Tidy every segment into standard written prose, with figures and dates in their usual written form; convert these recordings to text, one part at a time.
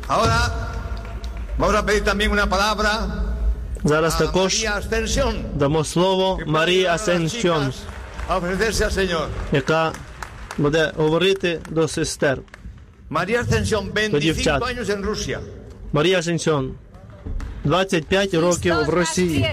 Ahora vamos a pedir también una palabra. Зараз також дамо слово Марії Асенсьон, яка буде говорити до сестер, до дівчат. Марія Асенсьон, 25 років в Росії.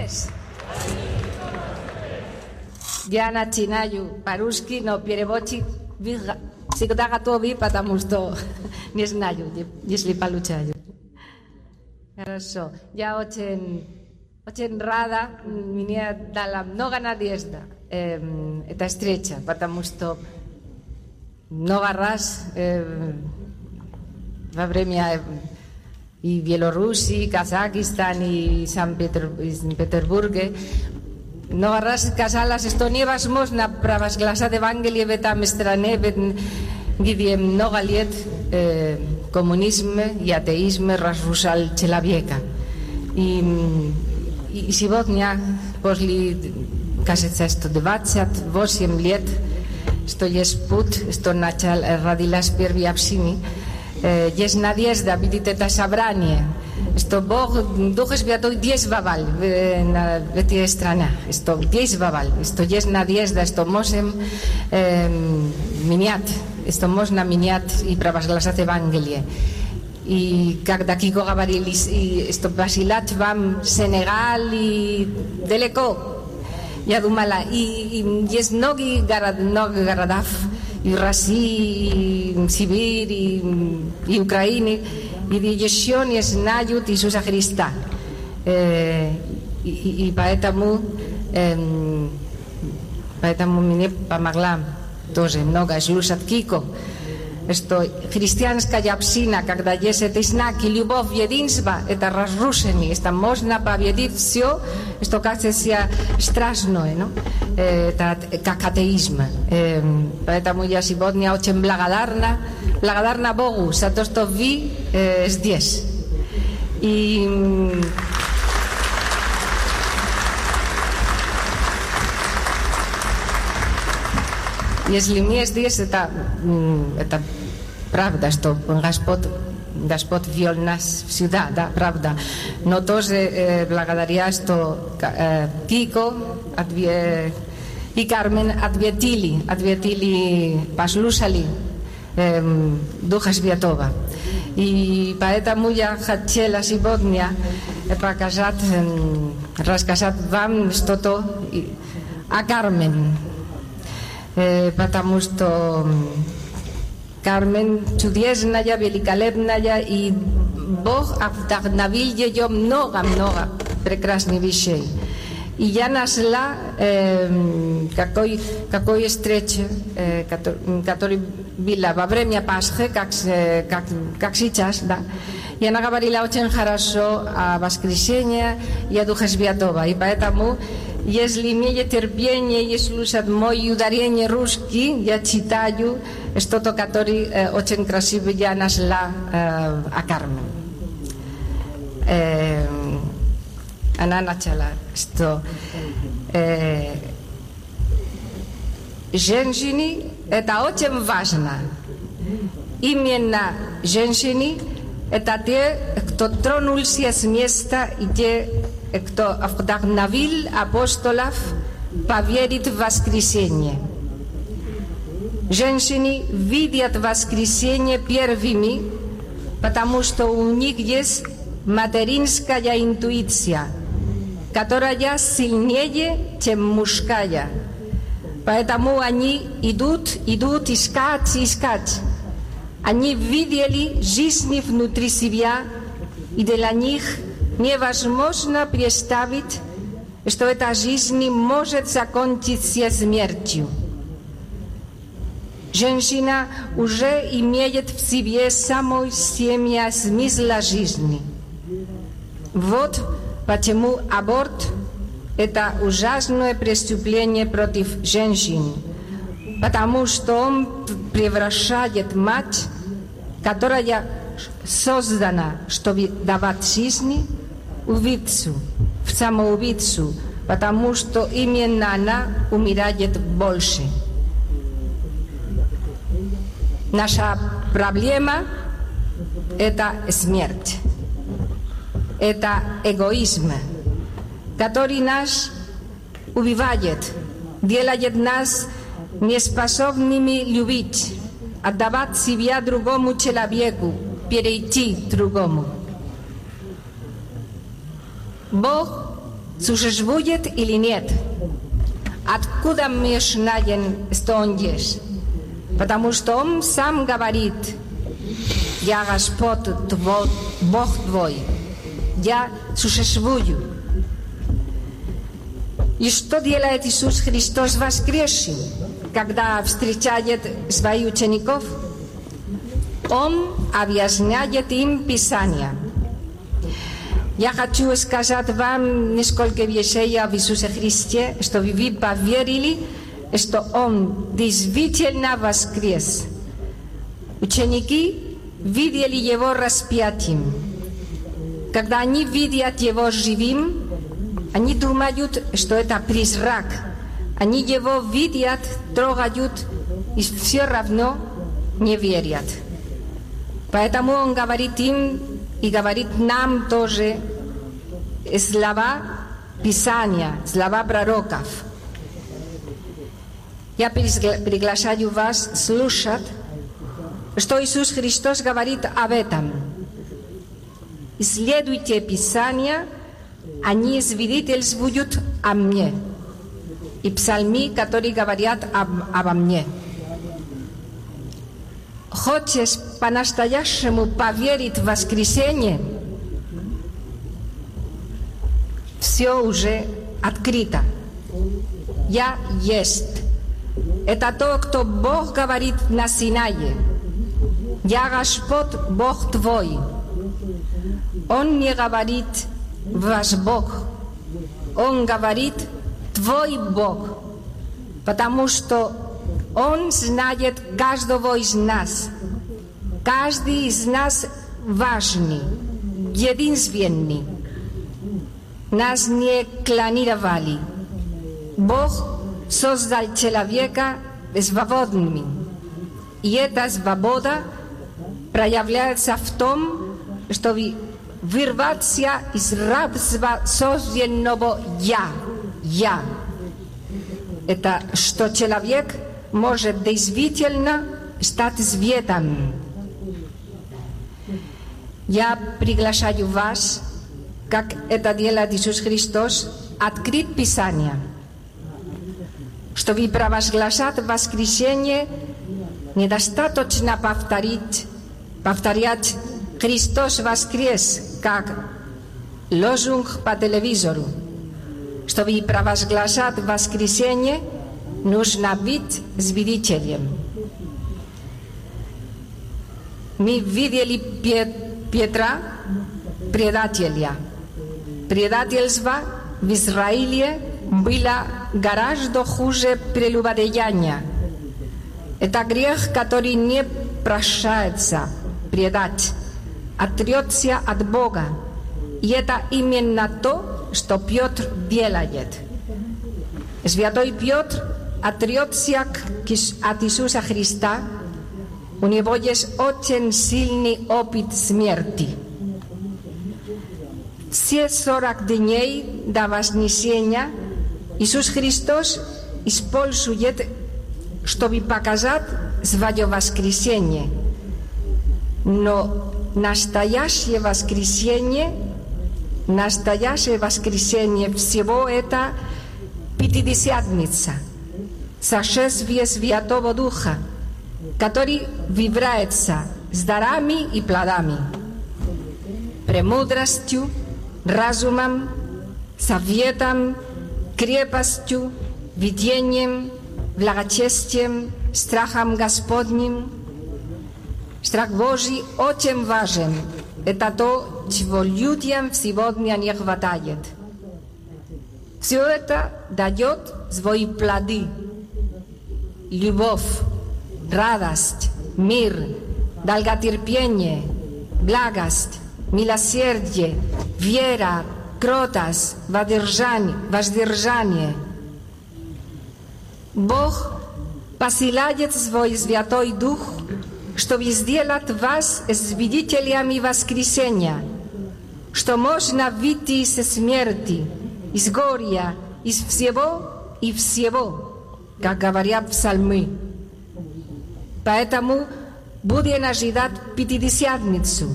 Я начинаю по-русски, но переводчик всегда готовый, потому что не знаю, если получаю. Хорошо. Я очень рада, мне дала много надежды эта встреча, потому что много раз во время и Белоруссии, и Казахстан, и Санкт-Петербурге много раз казалось, что невозможно провозглашать Евангелие в этом стране, где много лет коммунизм и атеизм разрушал человека. И сегодня, после, кажется, 28 лет, что есть путь, что родилась первая община, есть надежда видеть это собрание, что Бог, Дух Святой действовал в этой стране, что действовал, что есть надежда, что можем менять, что можно менять и провозглашать Евангелие. И когда Кико говорили, что посылать вам Сенегал и далеко, я думала, и есть многие города, и России, и Сибирь, и Украины, и еще не знают Иисуса Христа. И поэтому мне помогла тоже много слушать Кико, что христианская община, когда есть эти знаки, любовь, единство, это разрушение, что можно победить все, что кажется страшное, no? Это как атеизм. Поэтому я сегодня очень благодарна Богу за то, что вы здесь. И если мне здесь, это правда, что Господь ввел нас сюда, да, правда. Но тоже благодаря, что Кико и Кармен ответили, послушали Духа Святого. И поэтому я хотела сегодня рассказать вам что-то о Кармен. Потому что Кармен чудесная, великолепная, и Бог вдохновил ее много прекрасных вещей. И я нашла какой встреча, который была во время Пасхи, как сейчас, да. И она говорила очень хорошо о воскресении и о Духе Святого. И поэтому, если имеете терпение и слушать мой ударение русский, я читаю что-то, которое очень красиво я нашла о Кармен. Она начала, что женщины – это очень важно. Именно женщины – это те, кто тронулся с места и те, кто вдохновил апостолов поверить в воскресение. Женщины видят воскресение первыми, потому что у них есть материнская интуиция, которая сильнее, чем мужская. Поэтому они идут искать. Они видели жизнь внутри себя, и для них невозможно представить, что эта жизнь может закончиться смертью. Женщина уже имеет в себе самой семя смысла жизни. Вот почему аборт – это ужасное преступление против женщин, потому что он превращает мать, которая создана, чтобы давать жизнь, убийцу, в самоубийцу, потому что именно она умирает больше. Наша проблема – это смерть. Это эгоизм, который нас убивает, делает нас неспособными любить, отдавать себя другому человеку, перейти к другому. Бог существует или нет? Откуда мы знаем, что Он есть? Потому что Он сам говорит: «Я Господь твой, Бог твой, я существую». И что делает Иисус Христос воскресшим, когда встречает своих учеников? Он объясняет им Писание. Я хочу сказать вам несколько вещей об Иисусе Христе, чтобы вы поверили, что Он действительно воскрес. Ученики видели Его распятием. Когда они видят Его живым, они думают, что это призрак. Они Его видят, трогают и все равно не верят. Поэтому Он говорит им и говорит нам тоже слова Писания, слова пророков. Я приглашаю вас слушать, что Иисус Христос говорит об этом. Исследуйте Писания, они свидетельствуют о мне. И псалмы, которые говорят обо мне. Хочешь по-настоящему поверить в воскресение? Все уже открыто. Я есть. Это то, кто Бог говорит на Синае. Я Господь, Бог твой. Он не говорит ваш Бог. Он говорит твой Бог. Потому что Он знает каждого из нас. Каждый из нас важный, единственный. Нас не клонировали. Бог создал человека свободным. И эта свобода проявляется в том, чтобы вырваться из рабства собственного «я». Это что человек может действительно стать светом. Я приглашаю вас, как это делает Иисус Христос, открыть Писание. Чтобы провозглашать воскресение, недостаточно повторять «Христос воскрес», как лозунг по телевизору. Чтобы провозглашать воскресение, нужно быть свидетелем. Мы видели Петра, предателя. Предательство в Израиле было гораздо хуже прелюбодеяния. Это грех, который не прощается. Предать, отречься от Бога. И это именно то, что Петр делает. Святой Петр отрекся от Иисуса Христа. У него есть очень сильный опыт смерти. Все 40 дней до вознесения Иисус Христос использует, чтобы показать свое воскресение. Но настоящее воскресение всего это Пятидесятница, сошествие Святого Духа, который выбирается с дарами и плодами, премудростью, разумом, советом, крепостью, видением, благочестием, страхом Господним. Страх Божий очень важен. Это то, чего людям сегодня не хватает. Все это дает свои плоды. Любовь, радость, мир, долготерпение, благость, милосердие, вера, кротость, воздержание. Бог посылает свой Святой Дух чтобы сделать вас свидетелями воскресения, что можно выйти из смерти, из горя, из всего и всего, как говорят псалмы. Поэтому будем ожидать Пятидесятницу.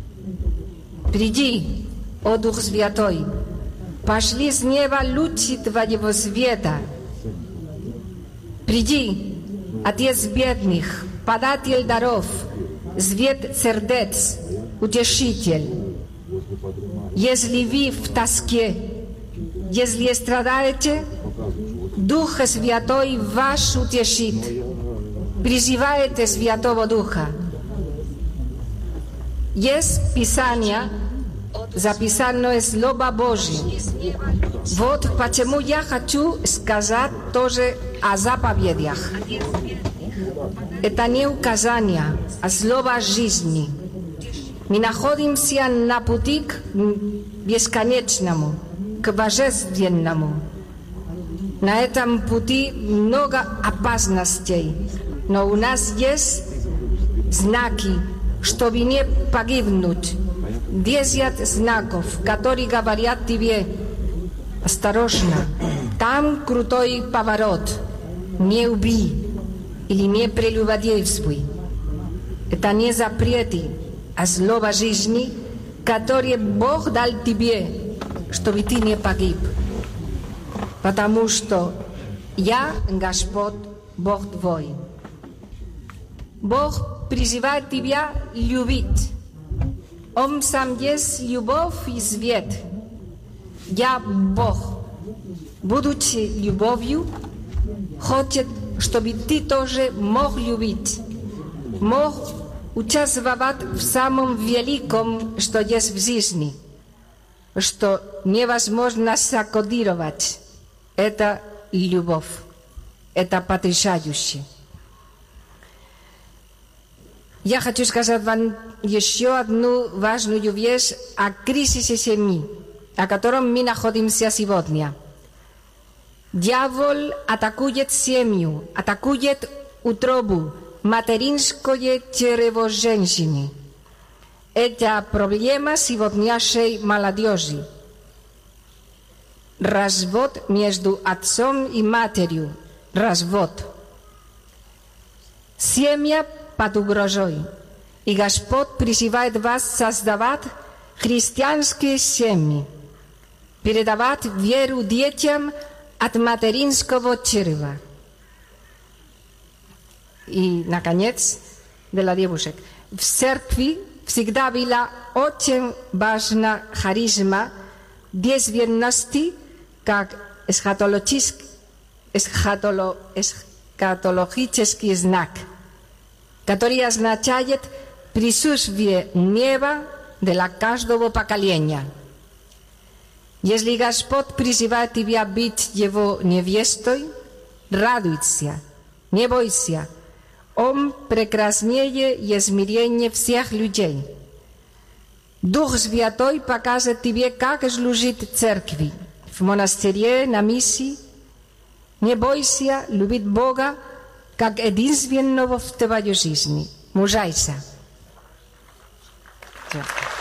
Приди, о Дух Святой, пошли с неба лучи Твоего света. Приди, Отец бедных, податель даров, свет сердец, утешитель. Если вы в тоске, если страдаете, Дух Святой ваш утешит. Призывайте Святого Духа. Есть Писание, записанное Слово Божье. Вот почему я хочу сказать тоже о заповедях. Это не указание, а слово жизни. Мы находимся на пути к бесконечному, к божественному. На этом пути много опасностей, но у нас есть знаки, чтобы не погибнуть. 10 знаков, которые говорят тебе: осторожно, там крутой поворот, не убей или не прелюбодействуй. Это не запреты, а слово жизни, которое Бог дал тебе, чтобы ты не погиб. Потому что я Господь, Бог твой. Бог призывает тебя любить. Он сам есть любовь и свет. Я Бог, будучи любовью, хочет, чтобы ты тоже мог любить, мог участвовать в самом великом, что есть в жизни, что невозможно закодировать. Это любовь. Это потрясающе. Я хочу сказать вам еще одну важную вещь о кризисе семьи, о котором мы находимся сегодня. Дьявол атакует семью, атакует утробу, материнское чрево женщины. Это проблема сегодняшней молодежи. Развод между отцом и матерью. Развод. Семья под угрозой. И Господь призывает вас создавать христианские семьи, передавать веру детям от материнского чрева. И, наконец, для девушек. В церкви всегда была очень важна харизма безверности как эсхатологический знак, который означает присутствие неба для каждого поколения. Если Господь призывает тебя быть Его невестой, радуйся, не бойся. Он прекраснее и смиреннее всех людей. Дух Святой покажет тебе, как служить церкви, в монастыре, на миссии. Не бойся любить Бога как единственного в твоей жизни. Мужайся.